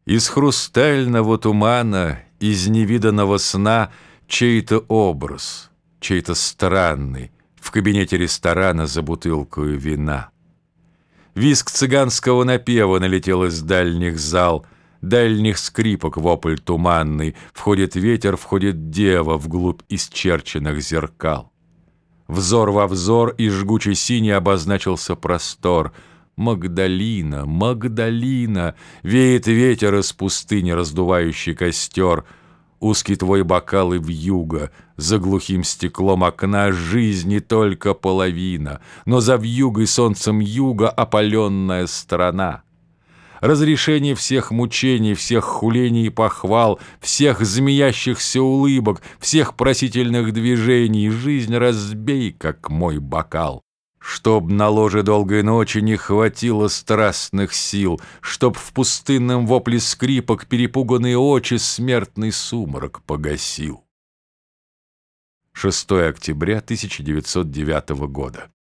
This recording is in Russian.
Из хрустального тумана, из невиданного сна чей-то образ, чей-то странный, в кабинете ресторана за бутылкою вина. Визг цыганского напева налетел из дальних зал, дальних скрипок вопль туманный, входит ветер, входит дева вглубь исчерченных зеркал. Взор во взор, и жгучий синий обозначился простор. Магдалина, Магдалина, веет ветер из пустыни, раздувающий костер. Узкий твой бокал и вьюга, за глухим стеклом окна жизни только половина, но за вьюгой солнцем юга опаленная страна. Разрешение всех мучений, всех хулений и похвал, всех змеящихся улыбок, всех просительных движений, жизнь разбей, как мой бокал. Чтоб на ложе долгой ночи не хватило страстных сил, чтоб в пустынном вопле скрипок перепуганные очи смертный сумрак погасил. 6 октября 1909 года.